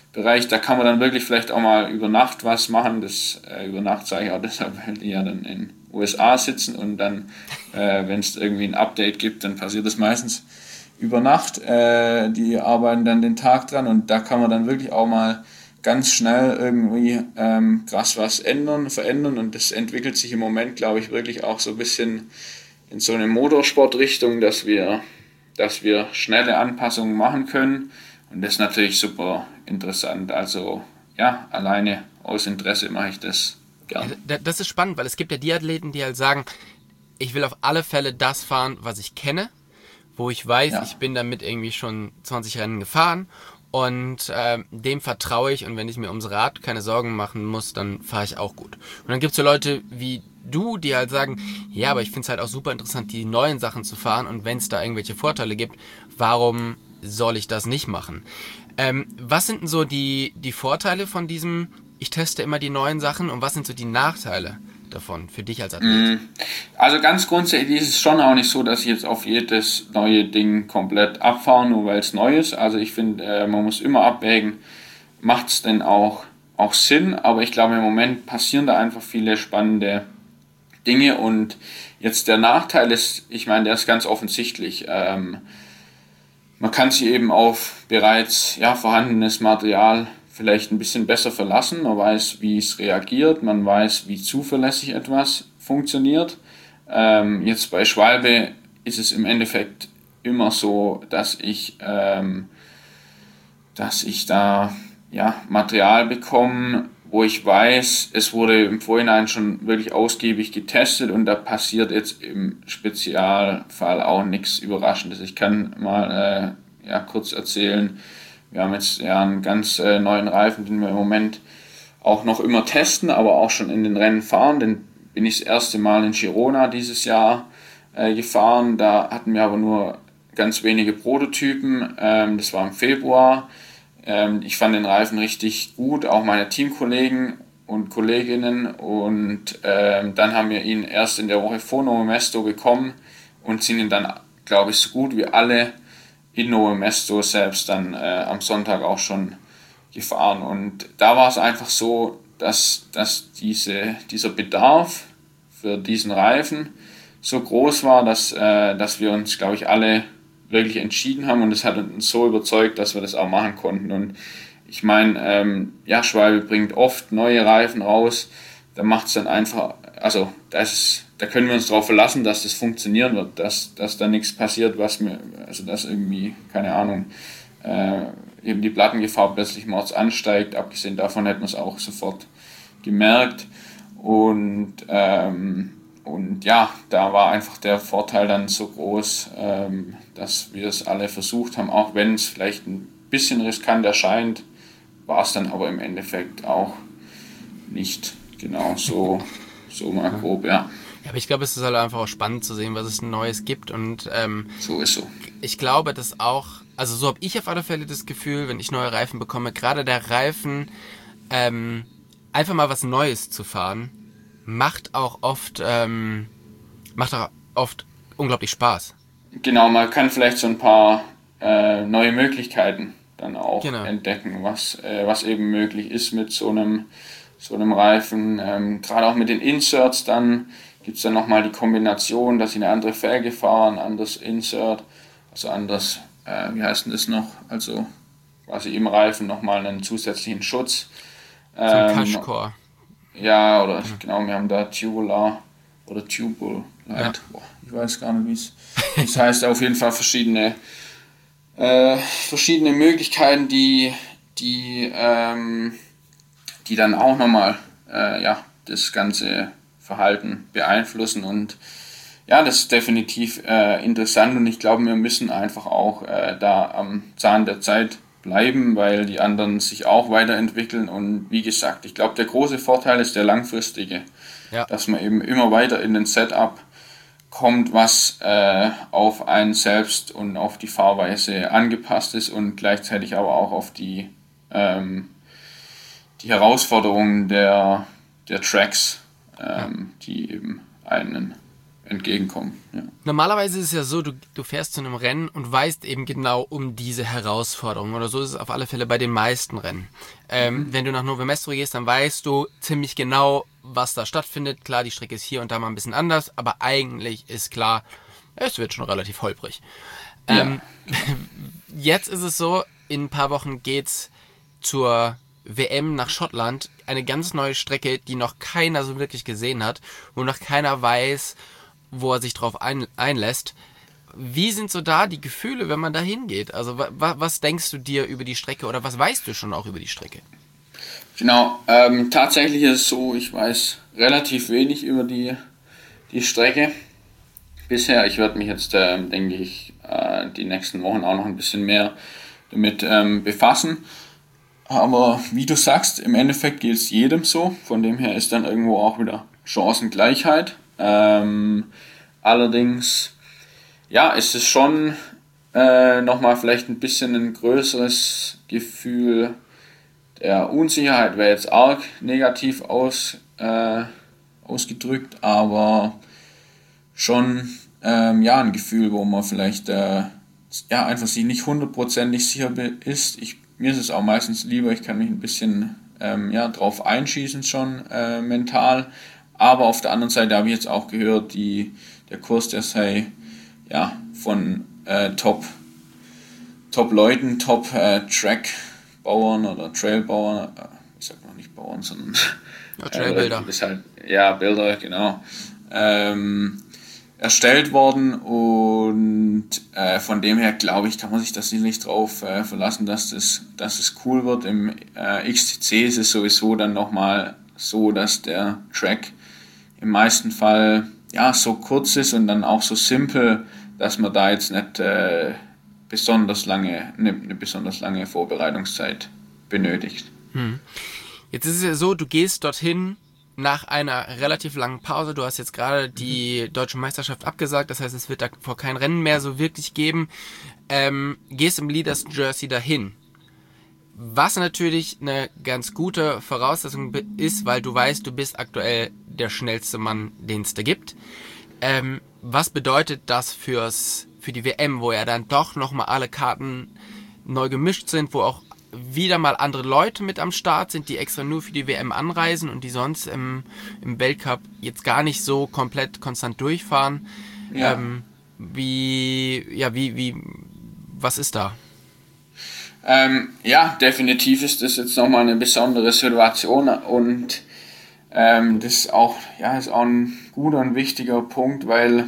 Bereich, da kann man dann wirklich vielleicht auch mal über Nacht was machen. Das über Nacht sage ich auch deshalb, weil die ja dann in USA sitzen und dann, wenn es irgendwie ein Update gibt, dann passiert das meistens über Nacht. Die arbeiten dann den Tag dran und da kann man dann wirklich auch mal ganz schnell irgendwie krass was verändern und das entwickelt sich im Moment, glaube ich, wirklich auch so ein bisschen in so eine Motorsportrichtung, dass wir schnelle Anpassungen machen können und das ist natürlich super interessant. Also ja, alleine aus Interesse mache ich das gern. Das ist spannend, weil es gibt ja die Athleten, die halt sagen, ich will auf alle Fälle das fahren, was ich kenne, wo ich weiß, Ja. ich bin damit irgendwie schon 20 Rennen gefahren und dem vertraue ich und wenn ich mir ums Rad keine Sorgen machen muss, dann fahre ich auch gut. Und dann gibt es so Leute wie du, die halt sagen, ja, aber ich finde es halt auch super interessant, die neuen Sachen zu fahren und wenn es da irgendwelche Vorteile gibt, warum soll ich das nicht machen? Was sind denn so die Vorteile von diesem, ich teste immer die neuen Sachen und was sind so die Nachteile davon für dich als Athlet? Also ganz grundsätzlich ist es schon auch nicht so, dass ich jetzt auf jedes neue Ding komplett abfahre, nur weil es neu ist. Also ich finde, man muss immer abwägen, macht es denn auch Sinn? Aber ich glaube, im Moment passieren da einfach viele spannende Dinge und jetzt der Nachteil ist, ich meine, der ist ganz offensichtlich. Man kann sich eben auf bereits vorhandenes Material vielleicht ein bisschen besser verlassen. Man weiß, wie es reagiert, man weiß, wie zuverlässig etwas funktioniert. Jetzt bei Schwalbe ist es im Endeffekt immer so, dass ich da Material bekomme, wo ich weiß, es wurde im Vorhinein schon wirklich ausgiebig getestet und da passiert jetzt im Spezialfall auch nichts Überraschendes. Ich kann mal kurz erzählen, wir haben jetzt einen ganz neuen Reifen, den wir im Moment auch noch immer testen, aber auch schon in den Rennen fahren. Den bin ich das erste Mal in Girona dieses Jahr gefahren. Da hatten wir aber nur ganz wenige Prototypen. Das war im Februar. Ich fand den Reifen richtig gut, auch meine Teamkollegen und Kolleginnen. Und dann haben wir ihn erst in der Woche vor Nove Mesto bekommen und sind ihn dann, glaube ich, so gut wie alle in Nove Mesto selbst dann am Sonntag auch schon gefahren. Und da war es einfach so, dass dieser Bedarf für diesen Reifen so groß war, dass wir uns, glaube ich, alle wirklich entschieden haben und es hat uns so überzeugt, dass wir das auch machen konnten. Und ich meine, Schwalbe bringt oft neue Reifen raus, da macht es dann einfach, also da können wir uns darauf verlassen, dass das funktionieren wird, dass da nichts passiert, dass irgendwie, keine Ahnung, eben die Plattengefahr plötzlich mords ansteigt. Abgesehen davon hätten wir es auch sofort gemerkt. Und da war einfach der Vorteil dann so groß, dass wir es alle versucht haben, auch wenn es vielleicht ein bisschen riskant erscheint, war es dann aber im Endeffekt auch nicht genau so mal grob, ja. Ja, aber ich glaube, es ist halt einfach auch spannend zu sehen, was es Neues gibt und So ist so. ich glaube, dass auch, also so habe ich auf alle Fälle das Gefühl, wenn ich neue Reifen bekomme, gerade der Reifen, einfach mal was Neues zu fahren, macht auch oft unglaublich Spaß. Genau, man kann vielleicht so ein paar neue Möglichkeiten dann auch Genau. entdecken, was eben möglich ist mit so einem Reifen. Gerade auch mit den Inserts dann gibt es dann nochmal die Kombination, dass ich eine andere Felge fahre, ein anderes Insert, also anders, wie heißt denn das noch? Also quasi im Reifen nochmal einen zusätzlichen Schutz. So ein Cashcore. Ja, oder genau, wir haben da Tubular oder Tubul Light. Ja. Ich weiß gar nicht, wie es heißt. Auf jeden Fall verschiedene Möglichkeiten, die dann auch nochmal das ganze Verhalten beeinflussen. Und ja, das ist definitiv interessant und ich glaube, wir müssen einfach auch da am Zahn der Zeit bleiben, weil die anderen sich auch weiterentwickeln und wie gesagt, ich glaube, der große Vorteil ist der langfristige, dass man eben immer weiter in den Setup kommt, was auf einen selbst und auf die Fahrweise angepasst ist und gleichzeitig aber auch auf die Herausforderungen der Tracks, die eben einen entgegenkommen. Ja. Normalerweise ist es ja so, du fährst zu einem Rennen und weißt eben genau um diese Herausforderung. Oder so ist es auf alle Fälle bei den meisten Rennen. Wenn du nach Nove Mesto gehst, dann weißt du ziemlich genau, was da stattfindet. Klar, die Strecke ist hier und da mal ein bisschen anders, aber eigentlich ist klar, es wird schon relativ holprig. Ja. Jetzt ist es so, in ein paar Wochen geht's zur WM nach Schottland. Eine ganz neue Strecke, die noch keiner so wirklich gesehen hat, wo noch keiner weiß, wo er sich drauf einlässt. Wie sind so da die Gefühle, wenn man da hingeht? Also was denkst du dir über die Strecke oder was weißt du schon auch über die Strecke? Genau, tatsächlich ist es so, ich weiß relativ wenig über die Strecke bisher. Ich werde mich jetzt, denke ich, die nächsten Wochen auch noch ein bisschen mehr damit befassen. Aber wie du sagst, im Endeffekt geht es jedem so. Von dem her ist dann irgendwo auch wieder Chancengleichheit. Allerdings, ja, ist es schon nochmal vielleicht ein bisschen ein größeres Gefühl der Unsicherheit, wäre jetzt arg negativ ausgedrückt, aber schon ein Gefühl, wo man vielleicht einfach sich nicht hundertprozentig sicher ist. Mir ist es auch meistens lieber, ich kann mich ein bisschen drauf einschießen schon mental, aber auf der anderen Seite habe ich jetzt auch gehört, der Kurs, der sei von Top-Leuten, Track-Bauern oder Trailbauern, ich sag noch nicht Bauern, sondern Trailbilder. Bilder, genau, erstellt worden und von dem her glaube ich, kann man sich da sicherlich drauf verlassen, dass es cool wird. Im XCC ist es sowieso dann nochmal so, dass der Track im meisten Fall so kurz ist und dann auch so simpel, dass man da jetzt nicht eine besonders lange Vorbereitungszeit benötigt. Jetzt ist es ja so, du gehst dorthin nach einer relativ langen Pause. Du hast jetzt gerade die Deutsche Meisterschaft abgesagt, das heißt, es wird davor kein Rennen mehr so wirklich geben. Gehst im Leaders Jersey dahin. Was natürlich eine ganz gute Voraussetzung ist, weil du weißt, du bist aktuell der schnellste Mann, den es da gibt. Was bedeutet das für die WM, wo ja dann doch nochmal alle Karten neu gemischt sind, wo auch wieder mal andere Leute mit am Start sind, die extra nur für die WM anreisen und die sonst im Weltcup jetzt gar nicht so komplett konstant durchfahren. Ja. Was ist da? Definitiv ist das jetzt nochmal eine besondere Situation und das ist auch ein guter und wichtiger Punkt, weil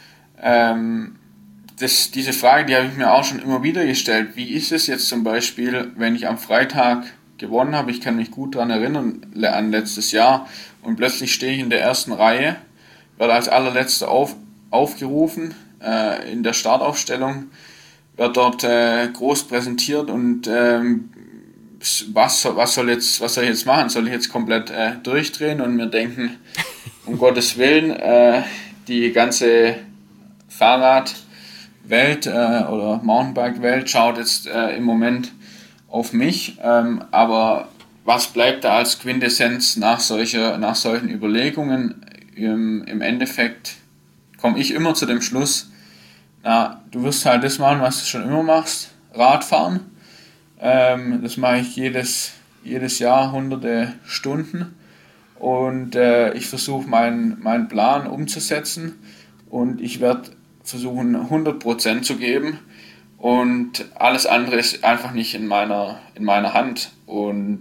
diese Frage, die habe ich mir auch schon immer wieder gestellt. Wie ist es jetzt zum Beispiel, wenn ich am Freitag gewonnen habe? Ich kann mich gut daran erinnern, an letztes Jahr, und plötzlich stehe ich in der ersten Reihe, werde als allerletzter aufgerufen in der Startaufstellung, wird dort groß präsentiert und was soll ich jetzt machen? Soll ich jetzt komplett durchdrehen und mir denken, um Gottes Willen, die ganze Fahrradwelt oder Mountainbike-Welt schaut jetzt im Moment auf mich, aber was bleibt da als Quintessenz nach solchen Überlegungen? Im Endeffekt komme ich immer zu dem Schluss, du wirst halt das machen, was du schon immer machst, Radfahren. Das mache ich jedes Jahr hunderte Stunden und ich versuche meinen Plan umzusetzen und ich werde versuchen 100% zu geben und alles andere ist einfach nicht in meiner Hand und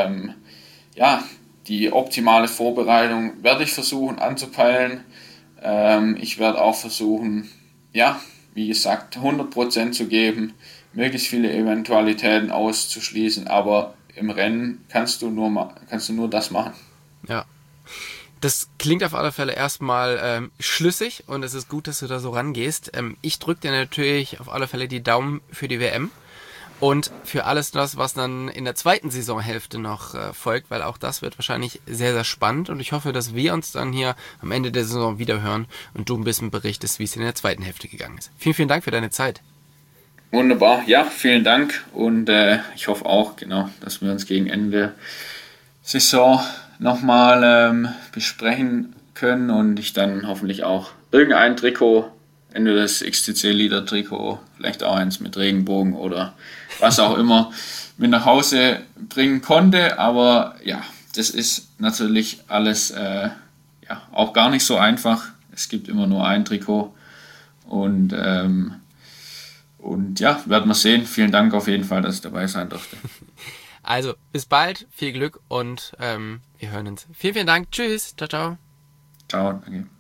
die optimale Vorbereitung werde ich versuchen anzupeilen. Ich werde auch versuchen, wie gesagt, 100% zu geben, möglichst viele Eventualitäten auszuschließen, aber im Rennen kannst du nur das machen. Ja, das klingt auf alle Fälle erstmal schlüssig und es ist gut, dass du da so rangehst. Ich drücke dir natürlich auf alle Fälle die Daumen für die WM und für alles das, was dann in der zweiten Saisonhälfte noch folgt, weil auch das wird wahrscheinlich sehr, sehr spannend und ich hoffe, dass wir uns dann hier am Ende der Saison wieder hören und du ein bisschen berichtest, wie es in der zweiten Hälfte gegangen ist. Vielen, vielen Dank für deine Zeit. Wunderbar, ja, vielen Dank und ich hoffe auch, dass wir uns gegen Ende der Saison nochmal besprechen können und ich dann hoffentlich auch irgendein Trikot entweder das XTC Leader Trikot, vielleicht auch eins mit Regenbogen oder was auch immer mit nach Hause bringen konnte. Aber ja, das ist natürlich alles auch gar nicht so einfach. Es gibt immer nur ein Trikot und ja, werden wir sehen. Vielen Dank auf jeden Fall, dass ich dabei sein durfte. Also, bis bald, viel Glück und wir hören uns. Vielen, vielen Dank. Tschüss. Ciao, ciao. Ciao, danke.